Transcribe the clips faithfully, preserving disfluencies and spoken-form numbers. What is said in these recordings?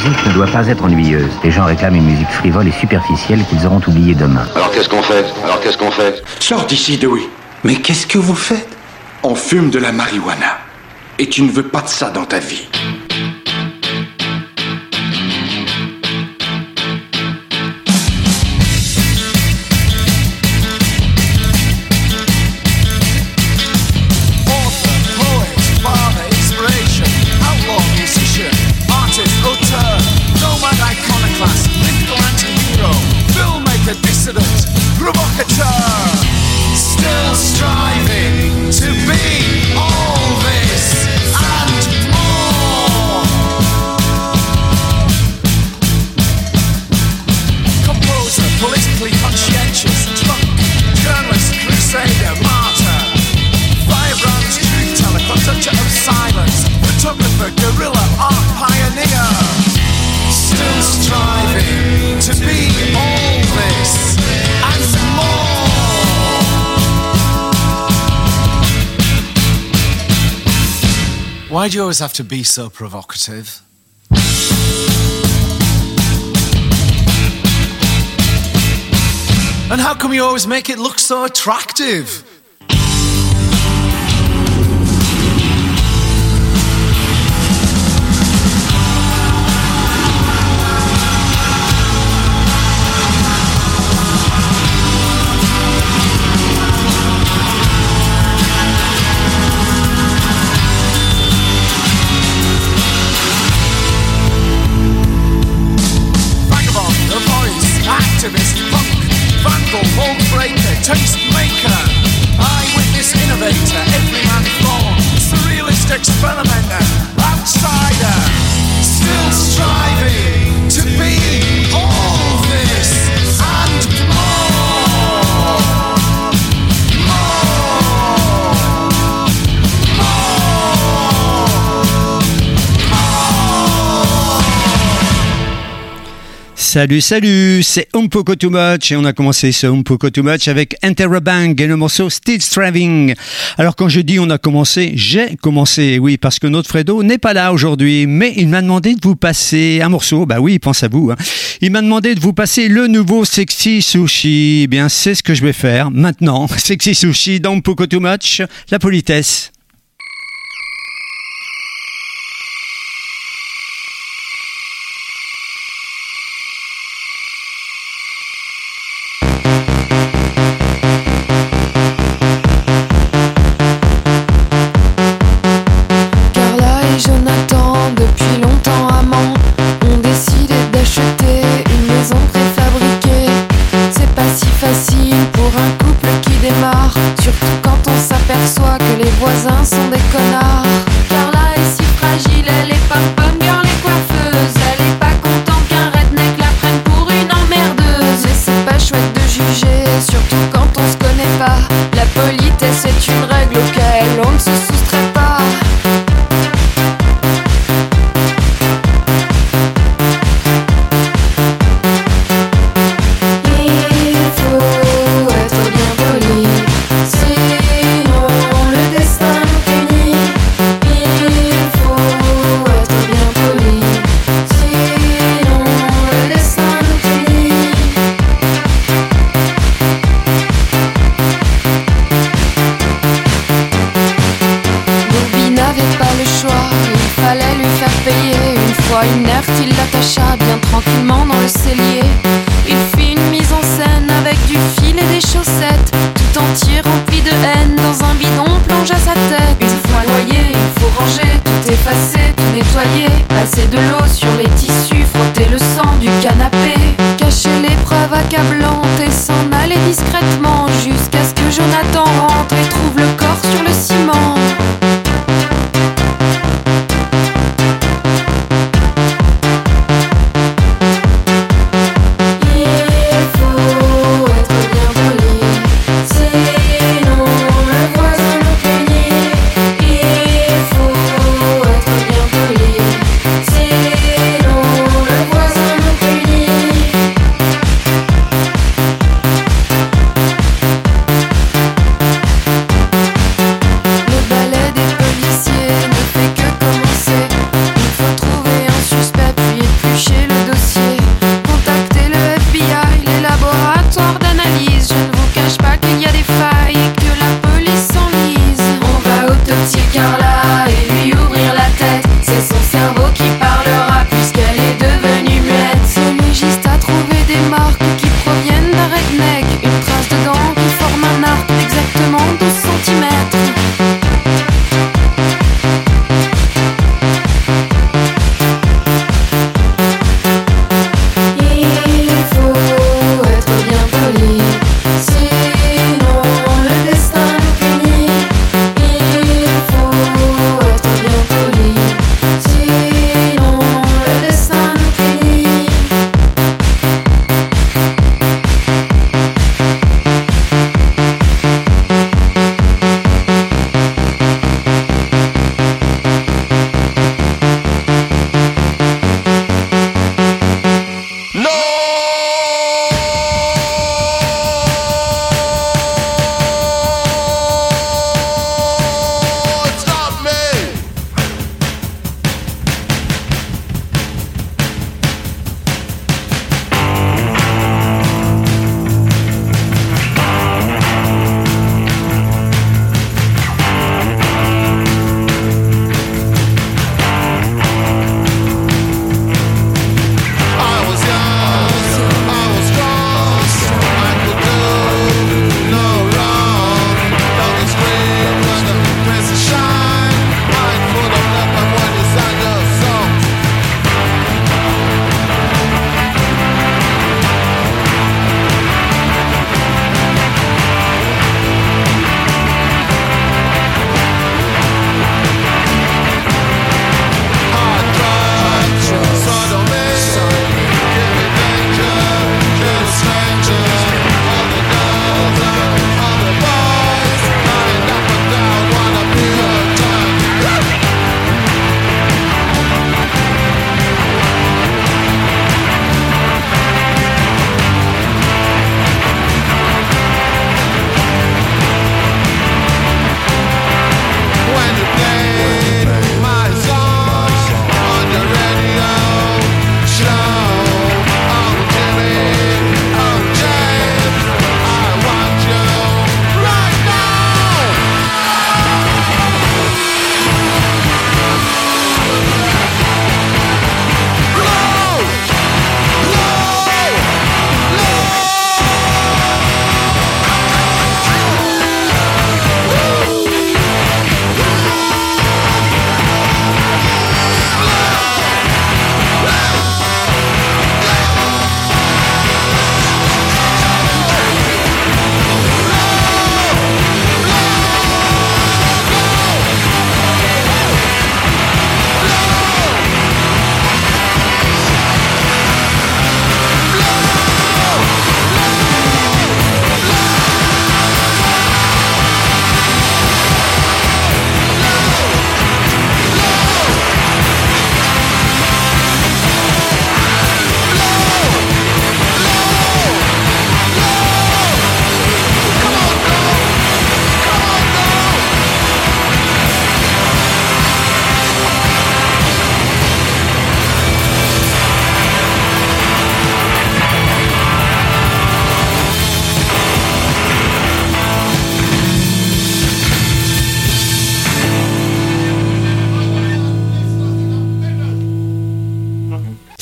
musique ne doit pas être ennuyeuse. Les gens réclament une musique frivole et superficielle qu'ils auront oubliée demain. Alors qu'est-ce qu'on fait Alors qu'est-ce qu'on fait Sors d'ici, Dewey. Mais qu'est-ce que vous faites? On fume de la marijuana. Et tu ne veux pas de ça dans ta vie. Why do you always have to be so provocative? And how come you always make it look so attractive? Tastemaker, eyewitness innovator, every man born, surrealist experimenter, outsider, still striving to be all this and more, more, more. Salut, salut, c'est Un Poco Too Much et on a commencé ce Un Poco Too Much avec Interrobang et le morceau Still Striving. Alors quand je dis on a commencé, j'ai commencé, oui, parce que notre Fredo n'est pas là aujourd'hui, mais il m'a demandé de vous passer un morceau, bah oui, pense à vous, hein. Il m'a demandé de vous passer le nouveau Sexy Sushi, eh bien c'est ce que je vais faire maintenant, Sexy Sushi dans Un Poco Too Much, la politesse. Surtout quand on s'aperçoit que les voisins sont des connards. Carla est si fragile, elle est pas bonne girl les coiffeuses. Elle est pas contente qu'un redneck la prenne pour une emmerdeuse. Mais c'est pas chouette de juger, surtout quand on se connaît pas. La politesse est une règle auquel on ne se soustrait pas. Inerte, il l'attacha bien tranquillement dans le cellier. Il fit une mise en scène avec du fil et des chaussettes, tout entier rempli de haine. Dans un bidon plonge à sa tête. Une fois noyé, il faut ranger, tout effacer, tout nettoyer. Passer de l'eau sur les tissus, frotter le sang du canapé. Cacher l'épreuve accablante et s'en aller discrètement, jusqu'à ce que Jonathan rentre et trouve le corps sur le ciment.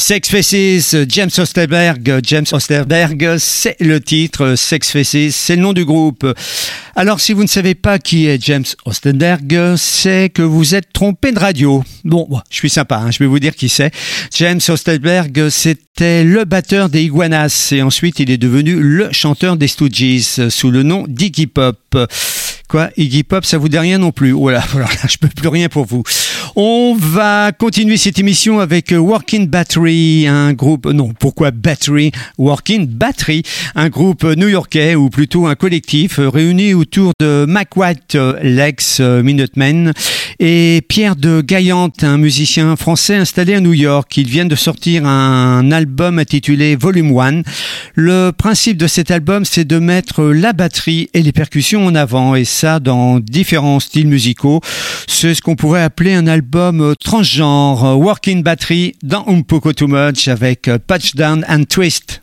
Sex Faces, James Osterberg. James Osterberg, c'est le titre. Sex Faces, c'est le nom du groupe. Alors, si vous ne savez pas qui est James Osterberg, c'est que vous êtes trompé de radio. Bon, je suis sympa, hein, je vais vous dire qui c'est. James Osterberg, c'était le batteur des Iguanas et ensuite il est devenu le chanteur des Stooges sous le nom d'Iggy Pop. Quoi, Iggy Pop, ça vous dit rien non plus. Voilà, voilà, je peux plus rien pour vous. On va continuer cette émission avec Working Battery, un groupe, non, pourquoi Battery? Working Battery, un groupe new-yorkais ou plutôt un collectif réuni autour de Mac White, l'ex-Minutemen, et Pierre de Gaillante, un musicien français installé à New York. Ils viennent de sortir un album intitulé Volume un. Le principe de cet album, c'est de mettre la batterie et les percussions en avant, et ça dans différents styles musicaux. C'est ce qu'on pourrait appeler un album transgenre. Working Battery dans Un Poco Too Much avec Patch Down and Twist.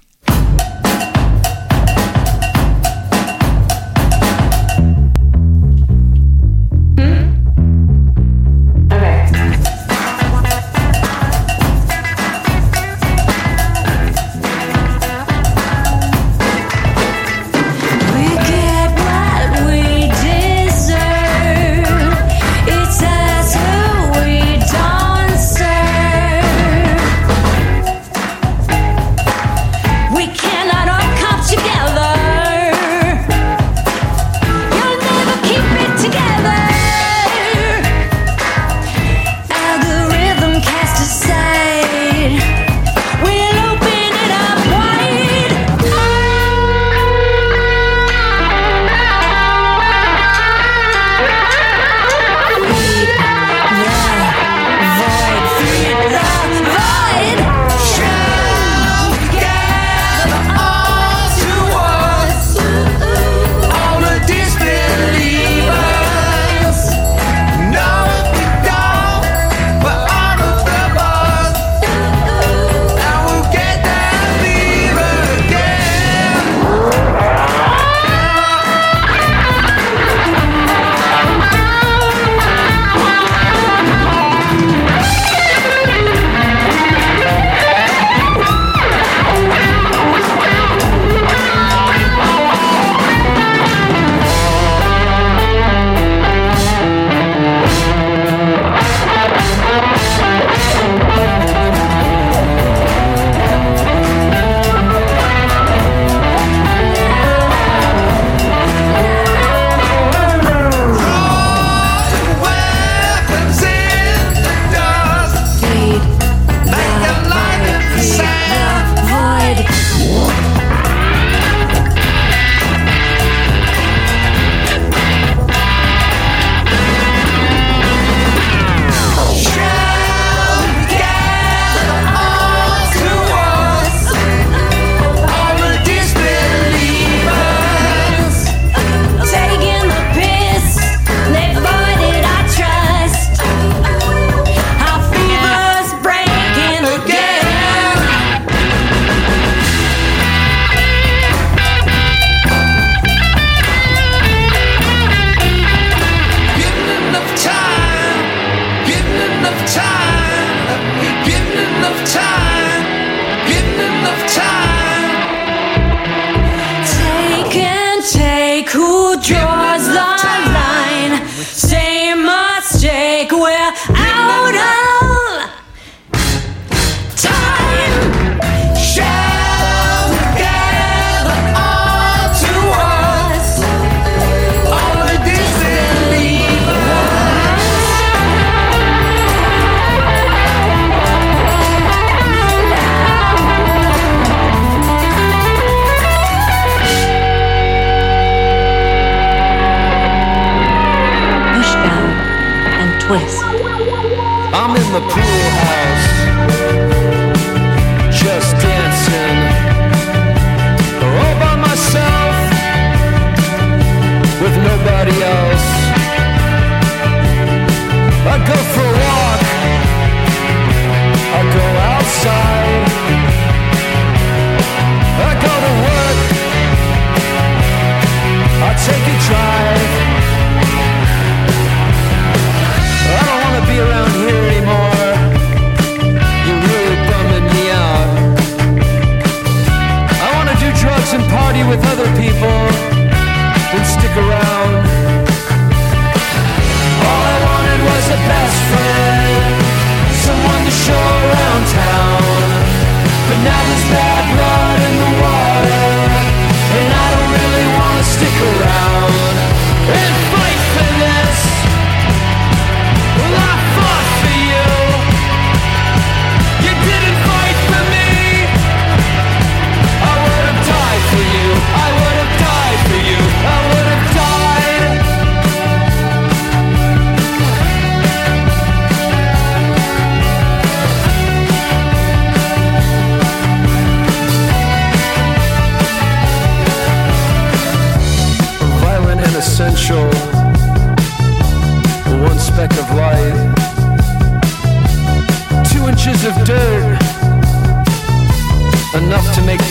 Around here anymore.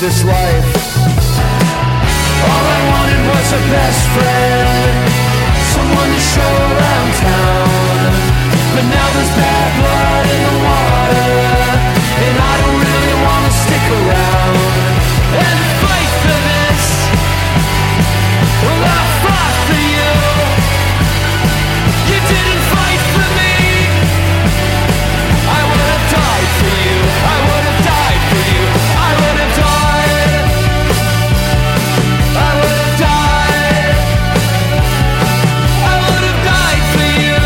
this life. All I wanted was a best friend, someone to show around town. But now there's bad blood in the water, and I don't really wanna stick around and fight for this. Well, I fought for you, you didn't fight for me. I would have died for you, I would have died for you, I would have died, I would have died, I would have died for you.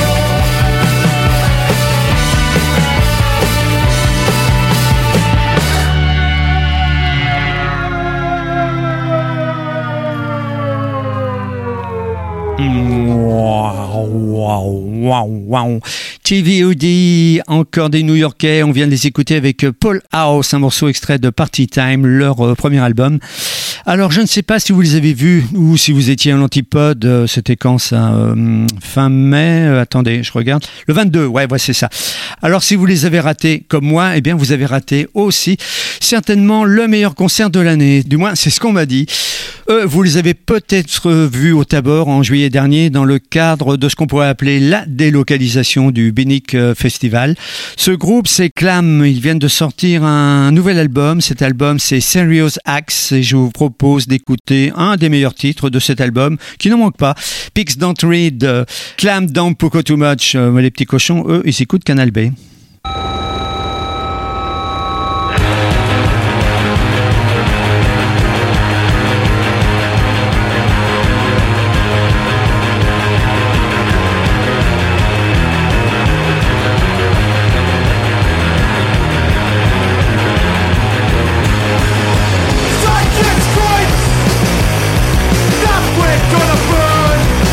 Waouh, waouh, waouh, waouh. T V O D, encore des New-Yorkais. On vient de les écouter avec Paul House, un morceau extrait de Party Time, leur euh, premier album. Alors, je ne sais pas si vous les avez vus ou si vous étiez à l'Antipode. Euh, c'était quand ça euh, fin mai euh, Attendez, je regarde. Le vingt-deux, ouais, ouais, c'est ça. Alors, si vous les avez ratés comme moi, eh bien, vous avez raté aussi certainement le meilleur concert de l'année. Du moins, c'est ce qu'on m'a dit. Euh, vous les avez peut-être vus au Tabor en juillet dernier dans le cadre de ce qu'on pourrait appeler la délocalisation du Binic Festival. Ce groupe, c'est Clam. Ils viennent de sortir un nouvel album. Cet album, c'est Serious Acts et je vous propose d'écouter un des meilleurs titres de cet album qui n'en manque pas. Pigs Don't Read, Clam Don't Poco Too Much. Euh, les petits cochons, eux, ils écoutent Canal B.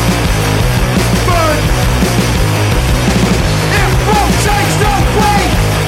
Change, don't wait!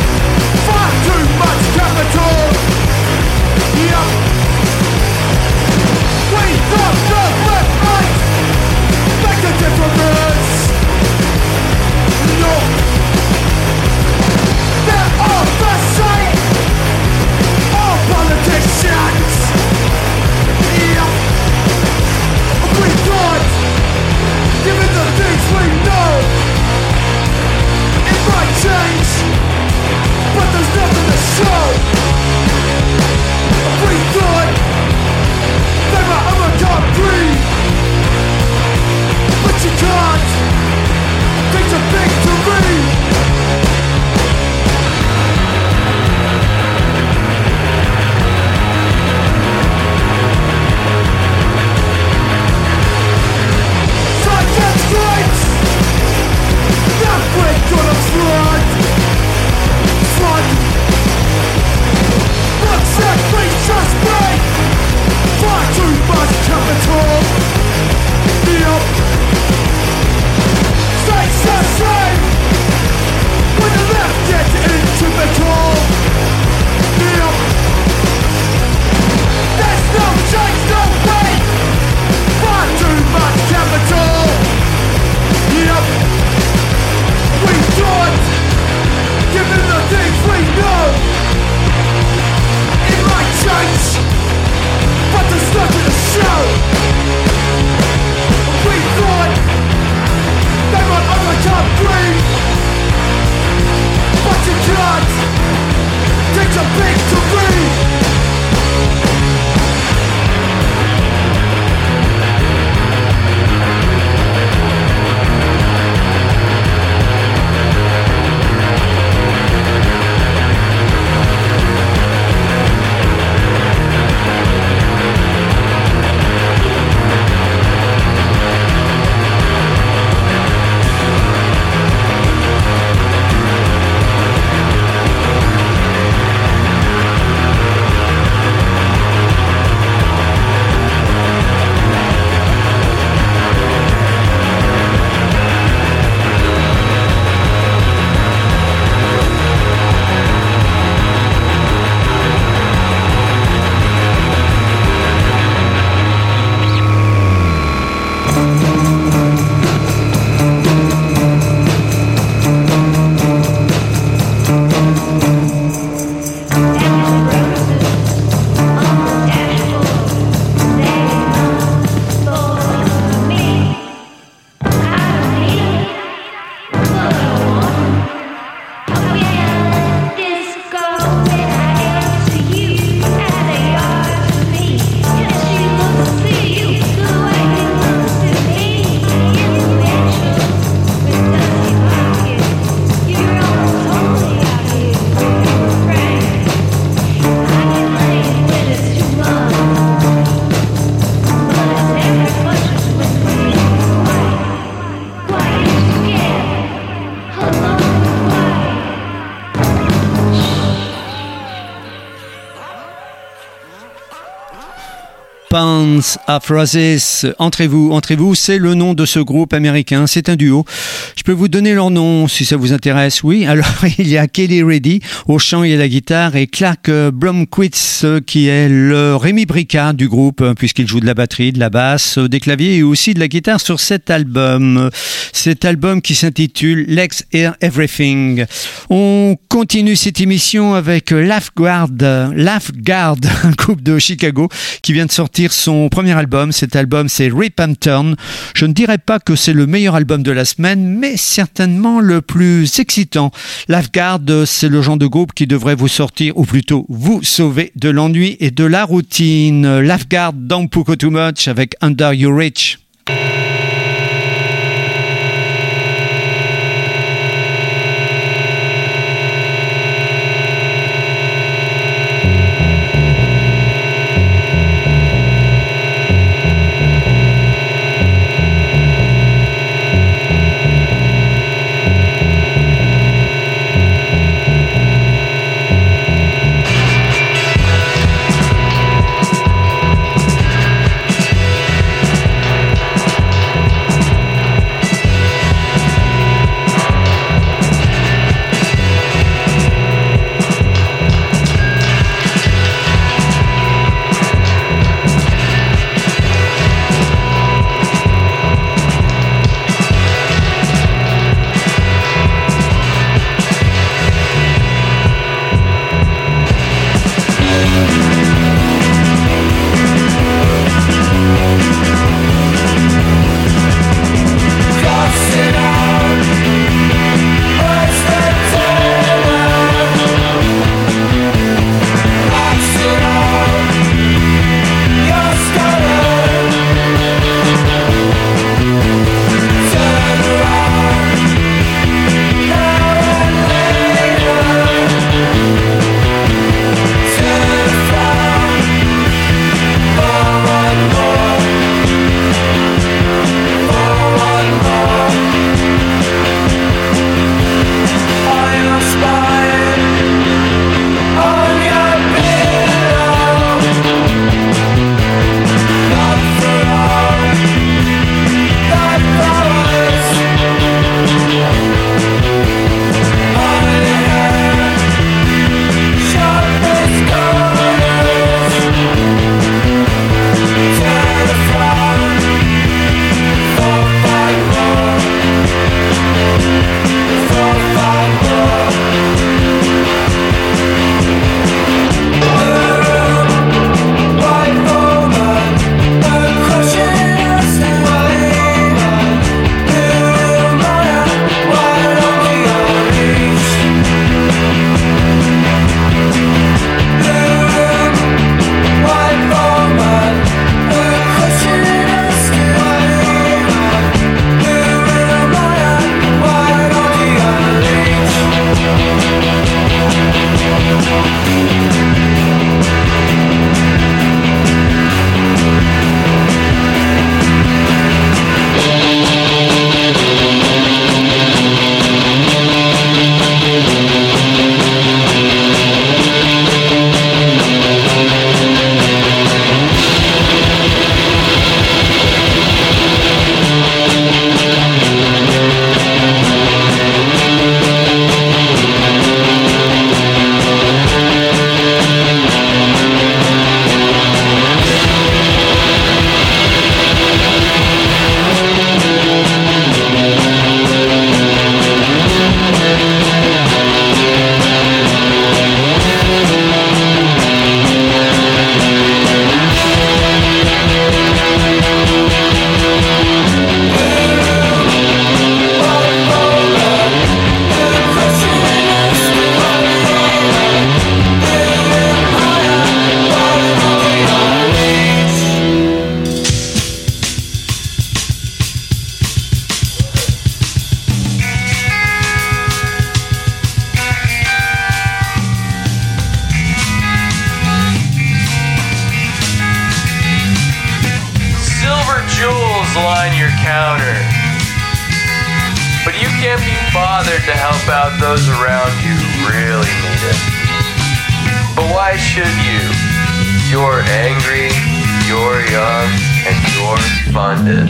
Pounds of Roses. Entrez-vous, entrez-vous, c'est le nom de ce groupe américain, c'est un duo. Je peux vous donner leur nom si ça vous intéresse, oui. Alors, il y a Kelly Reddy au chant et à la guitare et Clark Blomquist qui est le Rémi Bricard du groupe puisqu'il joue de la batterie, de la basse, des claviers et aussi de la guitare sur cet album. Cet album qui s'intitule Let's Hear Everything. On continue cette émission avec Lafguard, Lafguard, un groupe de Chicago qui vient de sortir son premier album. Cet album, c'est Rip and Turn. Je ne dirais pas que c'est le meilleur album de la semaine, mais certainement le plus excitant. Lafguard, c'est le genre de groupe qui devrait vous sortir, ou plutôt vous sauver de l'ennui et de la routine. Lafguard dans Poco Too Much avec Under Your Reach. line your counter. But you can't be bothered to help out those around you who really need it. But why should you? You're angry, you're young and you're funded.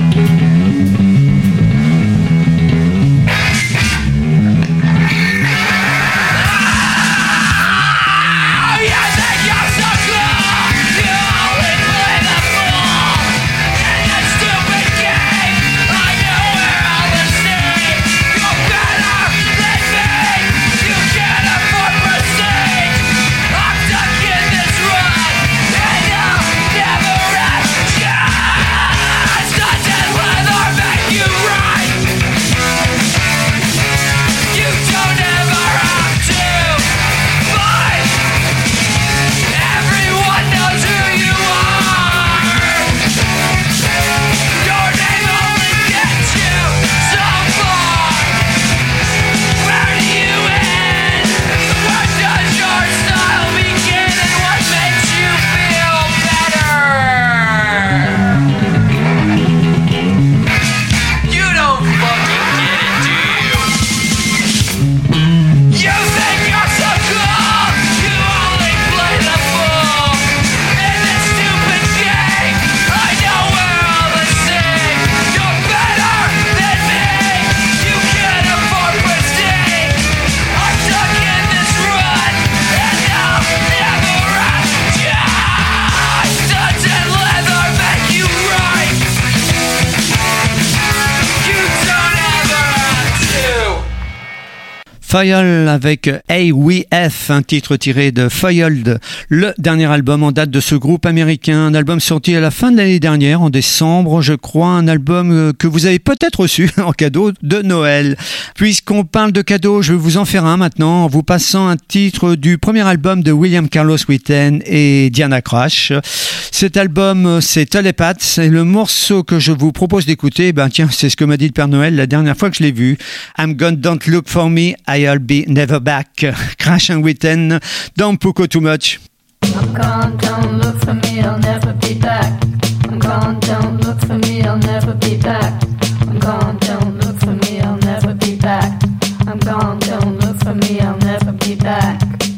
Foiled avec A W F, un titre tiré de Foiled, le dernier album en date de ce groupe américain, un album sorti à la fin de l'année dernière, en décembre, je crois, un album que vous avez peut-être reçu en cadeau de Noël. Puisqu'on parle de cadeaux, je vais vous en faire un maintenant, en vous passant un titre du premier album de William Carlos Whitten et Diana Crash. Cet album, c'est Telepaths, et le morceau que je vous propose d'écouter, ben tiens, c'est ce que m'a dit le Père Noël la dernière fois que je l'ai vu. I'm gonna don't look for me, I'll be never back. Crash and Whitten, don't poco too much. I'm gone, don't look for me, I'll never be back. I'm gone, don't look for me, I'll never be back. I'm gone, don't look for me, I'll never be back. I'm gone, don't look for me, I'll never be back.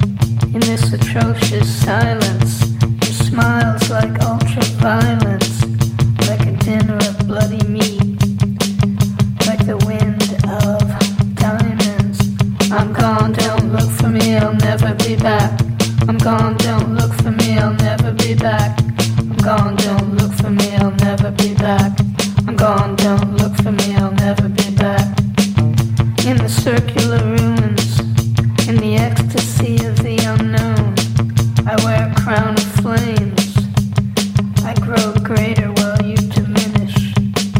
In this atrocious silence, your smile's like ultra-violence, like a dinner of bloody meat, like the wind of diamonds. I'm gone, don't look for me, I'll never be back. I'm gone, don't look for me, I'll never be back. I'm gone, don't look for me, I'll never be back. I'm gone, don't look for me, I'll never be back. In the circular ruins, in the ecstasy of the unknown, I wear a crown of flames. I grow greater while you diminish.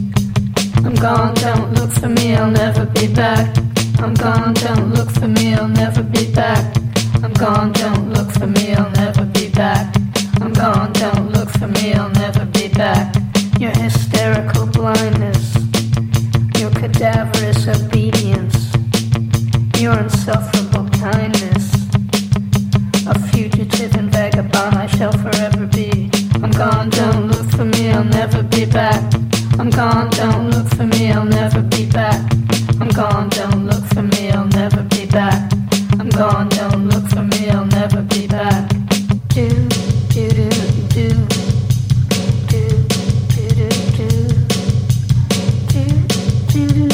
I'm gone, don't look for me, I'll never be back. I'm gone, don't look for me, I'll never be back. I'm gone, don't look for me, I'll never be back. I'm gone, don't look for me, I'll never be back. Your hysterical blindness, your cadaverous obedience, your insufferable kindness. A fugitive and vagabond I shall forever be. I'm gone, don't look for me, I'll never be back. I'm gone, don't look for me, I'll never be back. I'm gone, don't look for me, I'll never be back. I'm gone, don't look for me, I'll never be back. Do, do, do, do, do, do, do, do, do,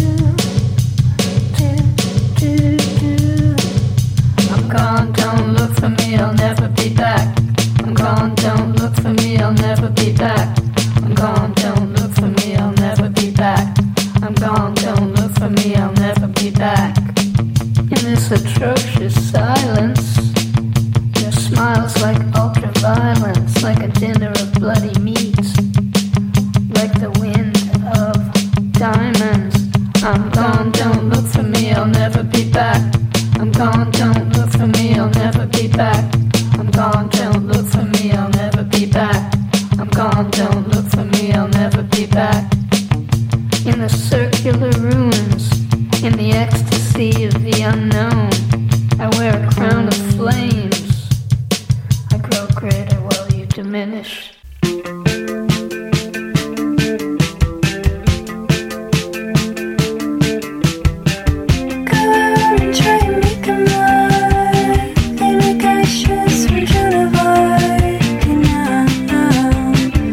do, do, do. I'm gone, don't look for me, I'll never be back. I'm gone, don't look for me, I'll never be back. I'm gone, don't look for me, I'll never be back. I'm gone, don't look for me, I'll never be back. In this atrocious silence, your smile's like ultra-violence, like a dinner of bloody meat, like the wind of diamonds. I'm gone, don't look for me, I'll never be back. I'm gone, don't look for me, I'll never be back. I'm gone, don't look for me, I'll never be back. I'm gone, don't look for me, I'll never be back. In the circular ruins, in the ecstasy of the unknown, I wear a crown of flames. I grow greater while you diminish. They make ashes from Genevieve now.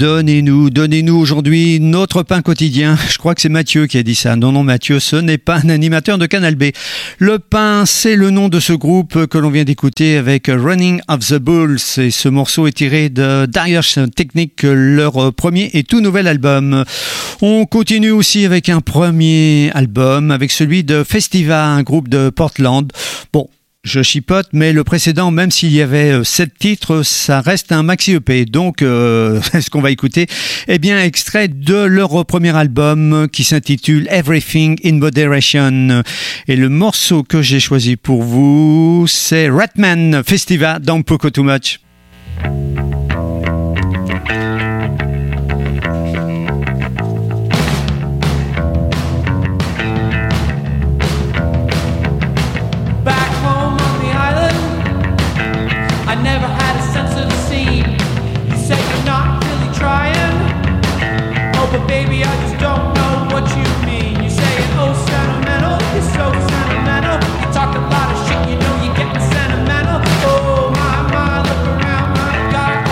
donnez-nous, donnez-nous aujourd'hui notre pain quotidien. Je crois que c'est Mathieu qui a dit ça. Non, non, Mathieu, ce n'est pas un animateur de Canal B. Le pain, c'est le nom de ce groupe que l'on vient d'écouter avec Running of the Bulls. Et ce morceau est tiré de Dire Technique, leur premier et tout nouvel album. On continue aussi avec un premier album, avec celui de Festiva, un groupe de Portland. Bon, je chipote, mais le précédent, même s'il y avait sept titres, ça reste un maxi E P. Donc, euh, ce qu'on va écouter, eh bien, extrait de leur premier album qui s'intitule Everything in Moderation. Et le morceau que j'ai choisi pour vous, c'est Ratman Festiva dans Poco Too Much. But baby, I just don't know what you mean. You say it oh sentimental, you're so sentimental. You talk a lot of shit, you know you're getting sentimental. Oh my, my, look around, my God,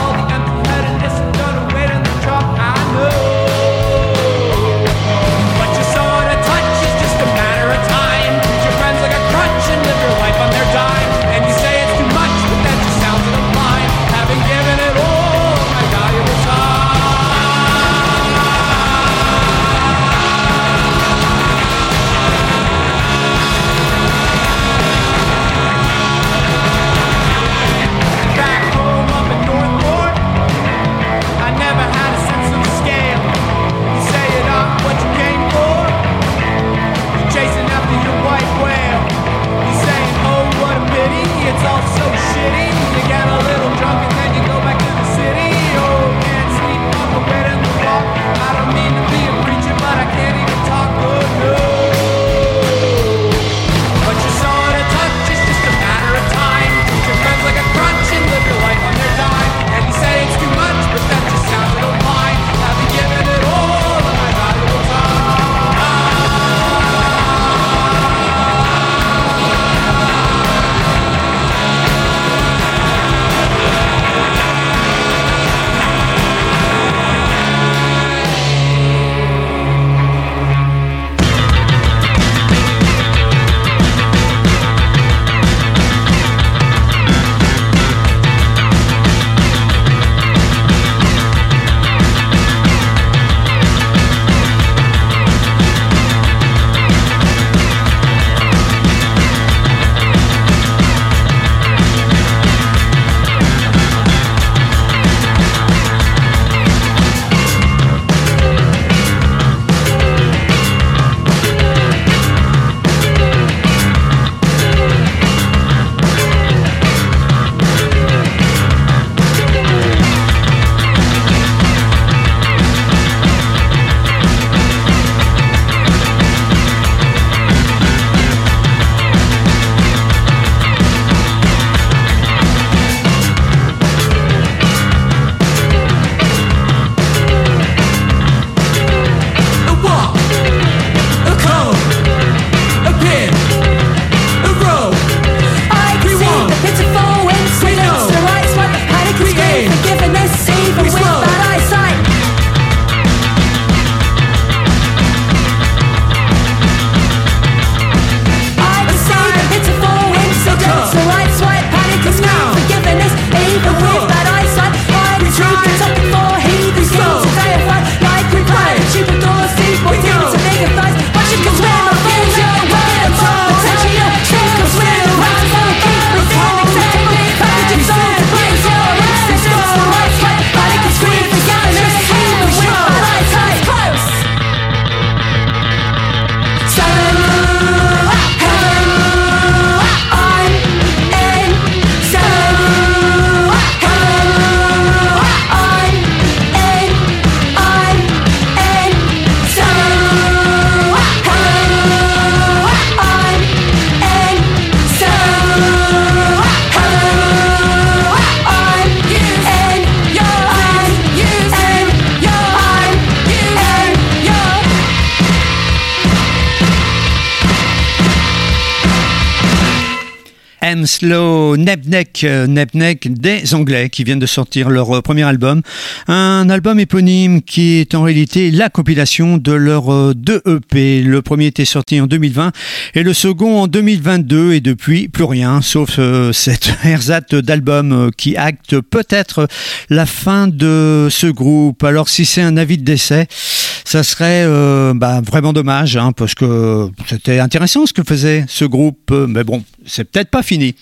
Damn Slow, Nebnek, euh, Nebnek des Anglais qui viennent de sortir leur euh, premier album. Un album éponyme qui est en réalité la compilation de leurs euh, deux E P. Le premier était sorti en deux mille vingt et le second en deux mille vingt-deux et depuis plus rien sauf euh, cette ersatz d'album euh, qui acte peut-être la fin de ce groupe. Alors si c'est un avis de décès, ça serait euh, bah, vraiment dommage hein, parce que c'était intéressant ce que faisait ce groupe, mais bon, c'est peut-être pas fini.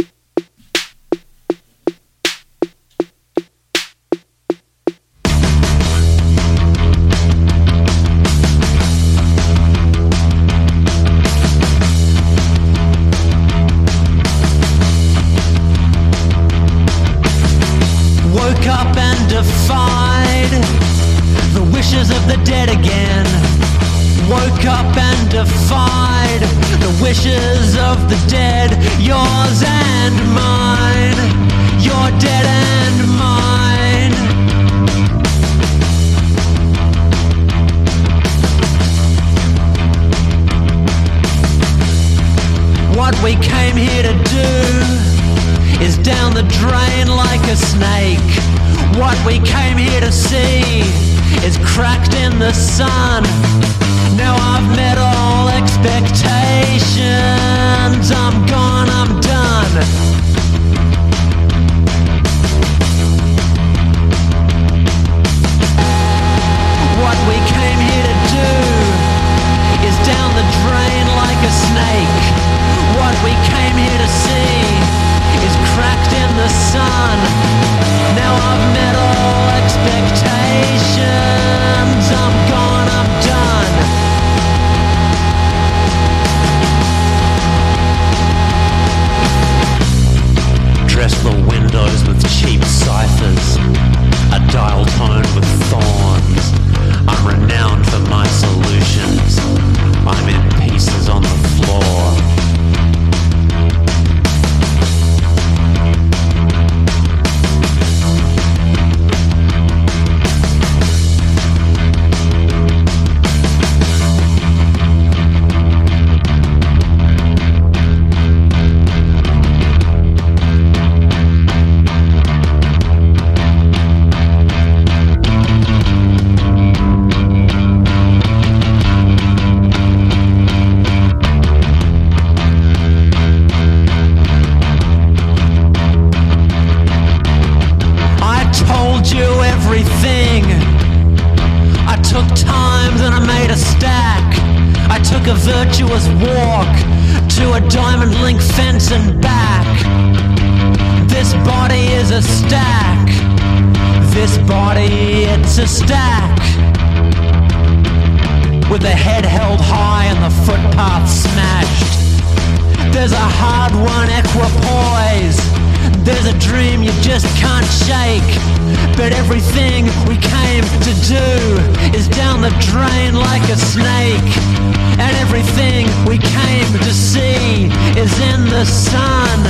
Woke up and defied the wishes of the dead again. Woke up and defied the wishes of the dead, yours and mine, your dead and mine. What we came here to do is down the drain like a snake. What we came here to see is cracked in the sun. Now I've met all expectations. I'm gone, I'm done. What we came here to do is down the drain like a snake. What we came here to see is cracked in the sun. Now I've met all expectations. I'm gone, I'm done. Dress the windows with cheap ciphers, a dial tone with thorns. I'm renowned for my solutions. I'm in pieces on the floor. A virtuous walk to a diamond link fence and back. This body is a stack. This body, it's a stack. With the head held high and the footpath smashed. There's a hard-won equipoise. There's a dream you just can't shake. But everything we came to do is down the drain like a snake. And everything we came to see is in the sun.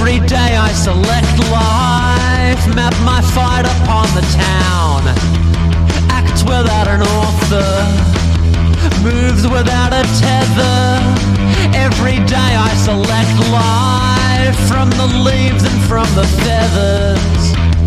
Every day I select life, map my fight upon the town. Acts without an author, moves without a tether. Every day I select life, from the leaves and from the feathers.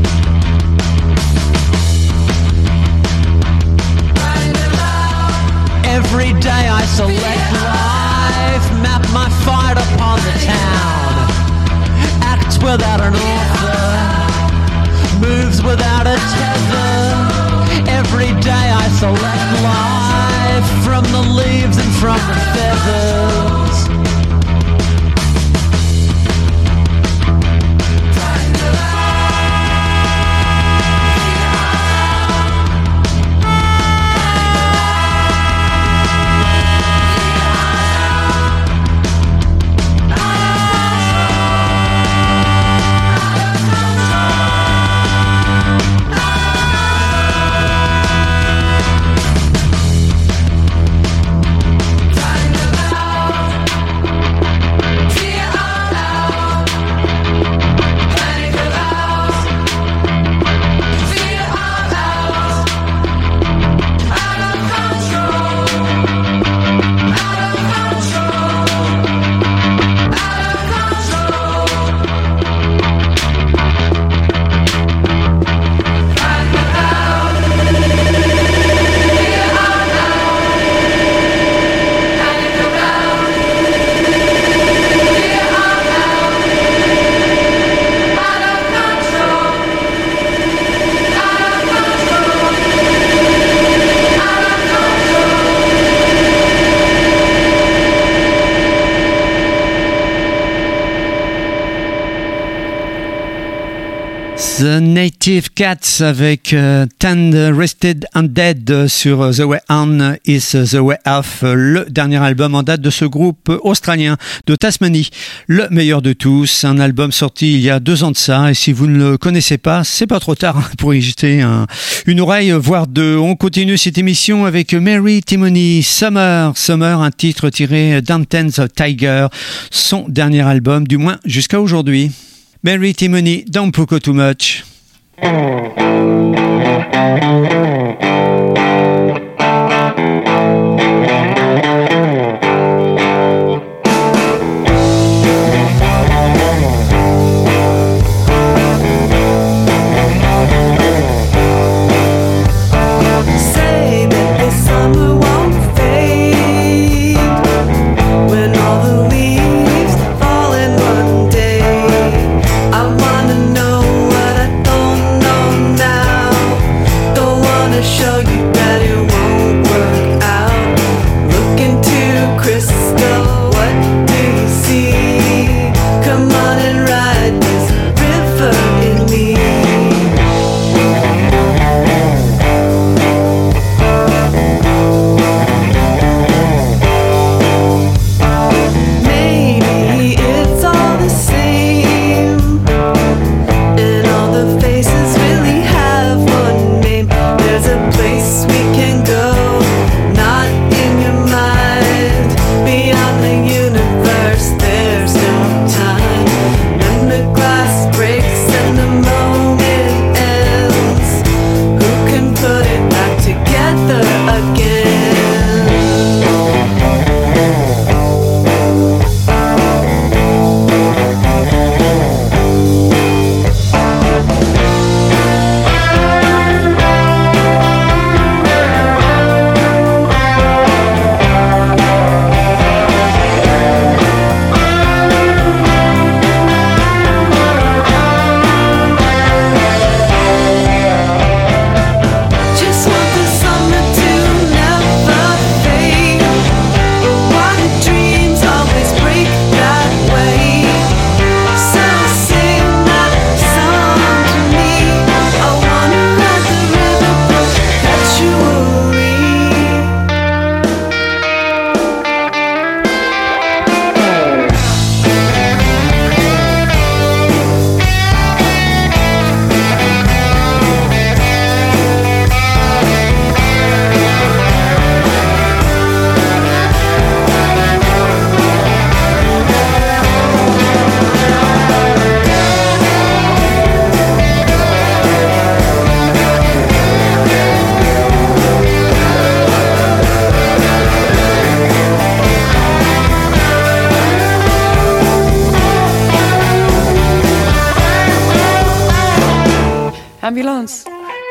Every day I select life, map my fight upon the town. Acts without an author, moves without a tether. Every day I select life, from the leaves and from the feathers. The Native Cats avec euh, Tend Rested Undead sur The Way On Is The Way Off, le dernier album en date de ce groupe australien de Tasmanie. Le meilleur de tous, un album sorti il y a deux ans de ça, et si vous ne le connaissez pas, c'est pas trop tard pour y jeter un, une oreille, voire deux. On continue cette émission avec Mary Timony, Summer. Summer, un titre tiré d'Antennas of Tiger, son dernier album, du moins jusqu'à aujourd'hui. Mary Timony, Don't Poco Too Much. Show you Ambulance.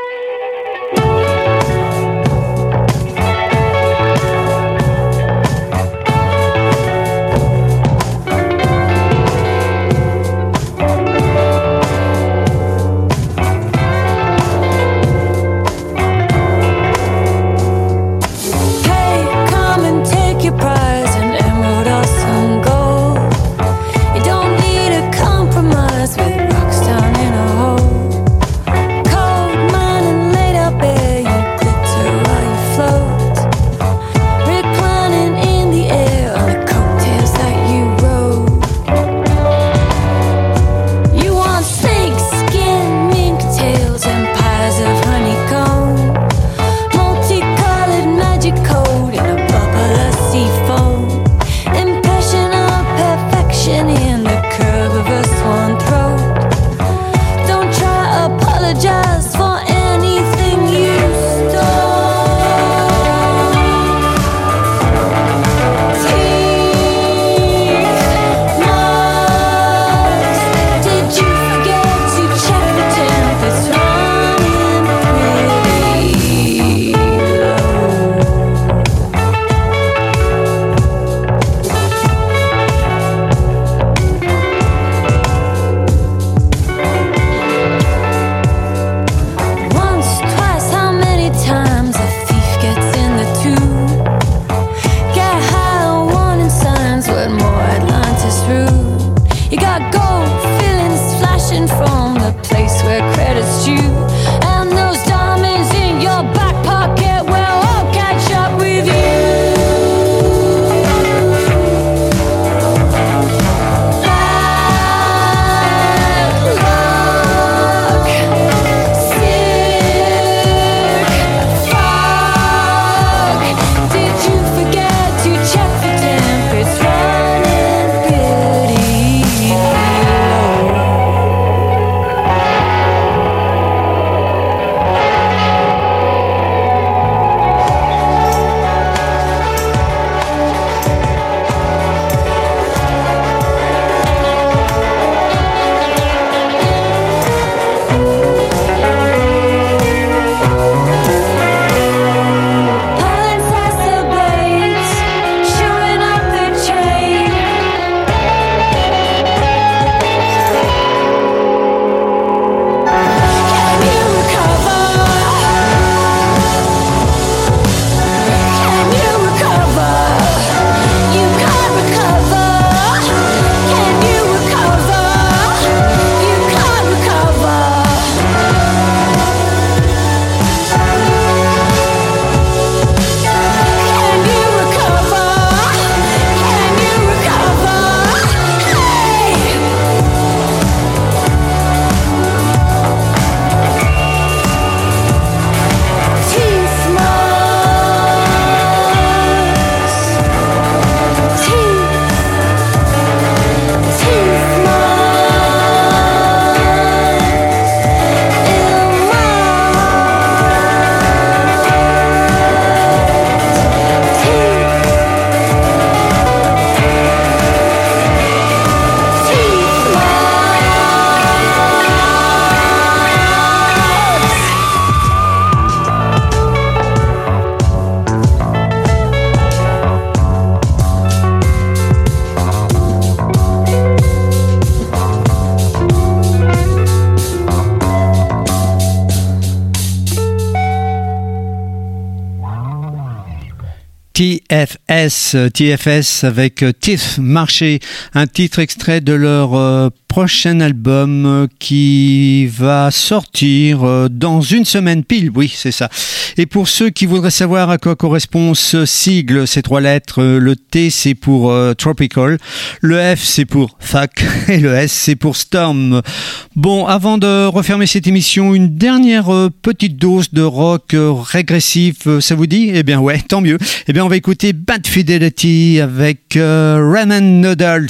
T F S, T F S avec Tiff Marché, un titre extrait de leur euh, prochain album euh, qui va sortir euh, dans une semaine pile, oui c'est ça. Et pour ceux qui voudraient savoir à quoi correspond ce sigle, ces trois lettres, euh, le T c'est pour euh, Tropical, le F c'est pour Fuck et le S c'est pour Storm. Bon, avant de refermer cette émission, une dernière euh, petite dose de rock euh, régressif, euh, ça vous dit? Eh bien ouais, tant mieux. Eh bien on va écouter Bad Fidelity avec euh, Ramen Noodles.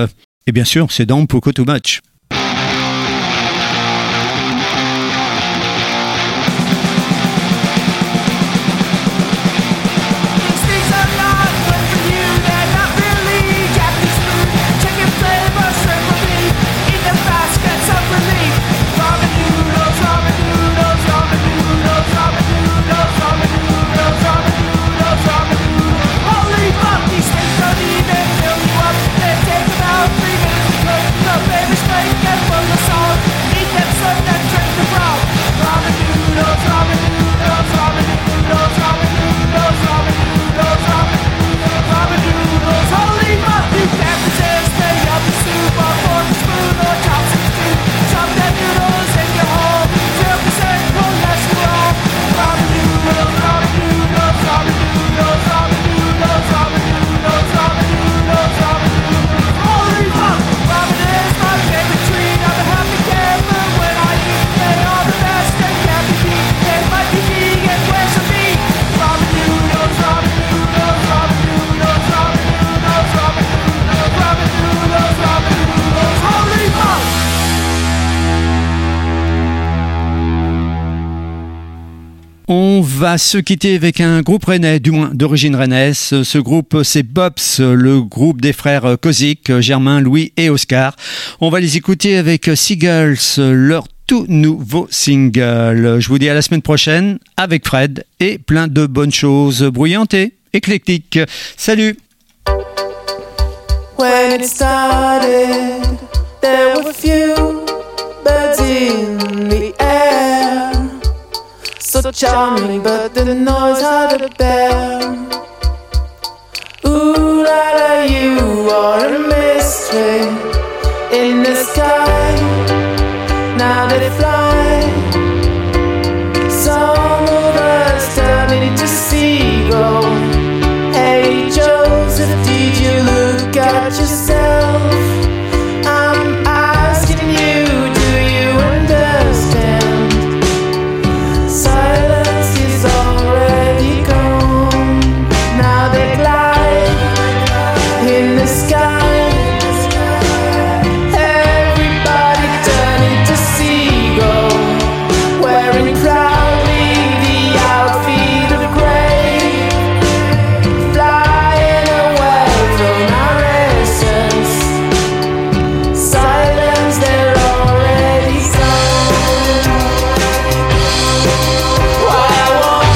Et bien sûr, c'est dans Poco Too Much. Ramen noodles, ramen noodles. On va se quitter avec un groupe rennais, du moins d'origine rennaise. Ce groupe, c'est Bobs, le groupe des frères Kozik, Germain, Louis et Oscar. On va les écouter avec Seagulls, leur tout nouveau single. Je vous dis à la semaine prochaine avec Fred et plein de bonnes choses bruyantes et éclectiques. Salut! When it started, there were few birds in the air. So charming, but the noise had a bear. Ooh la la, you are a mystery in the sky. Now they fly. Some of us turn into seagulls. Hey Joseph, did you look at yourself? I'm asking you, do you understand? Silence is already gone. Now they glide in the sky. Everybody turn into seagulls, wearing proudly the outfit of grey. Flying away from our essence. Silence, they're already gone. What I want,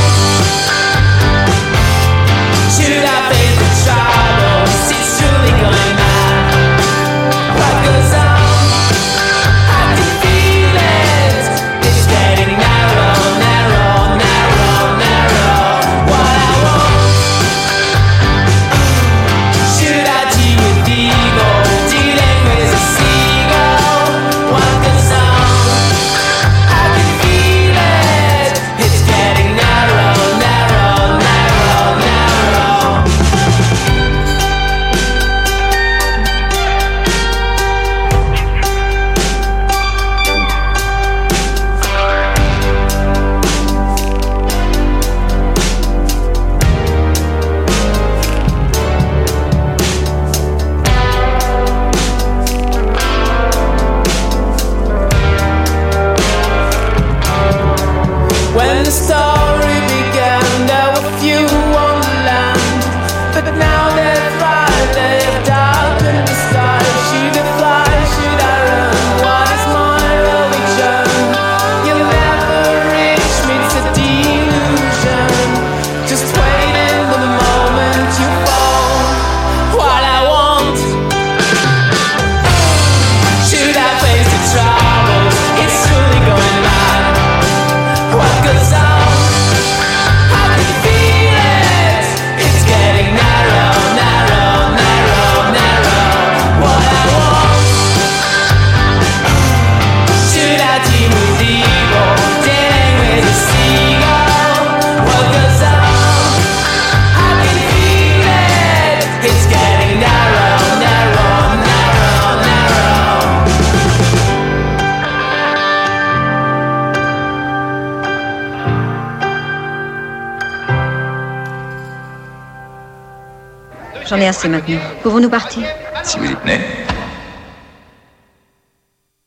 should I face the troubles? It's truly going on. What goes on? I can feel it. It's getting narrow, narrow, narrow, narrow. What I want, should I deal with ego? Dealing with a seagull. What goes on? I can feel it. It's getting narrow, narrow, narrow, narrow. When the story began, there were few on the land, but now they thrive. They have darkened the sky. Should I fly? Should I run? What is my religion? You'll never reach me. It's a delusion. Just waiting for the moment you fall. What I want, should I face the troubles? It's truly going on. What goes on? I can feel it. It's getting narrow, narrow, narrow, narrow. What I want, should I deal with evil? Dealing with a seagull. What goes on? I can feel it. It's getting narrow, narrow, narrow, narrow. J'en ai assez maintenant. Pouvons-nous partir? Si vous y tenez.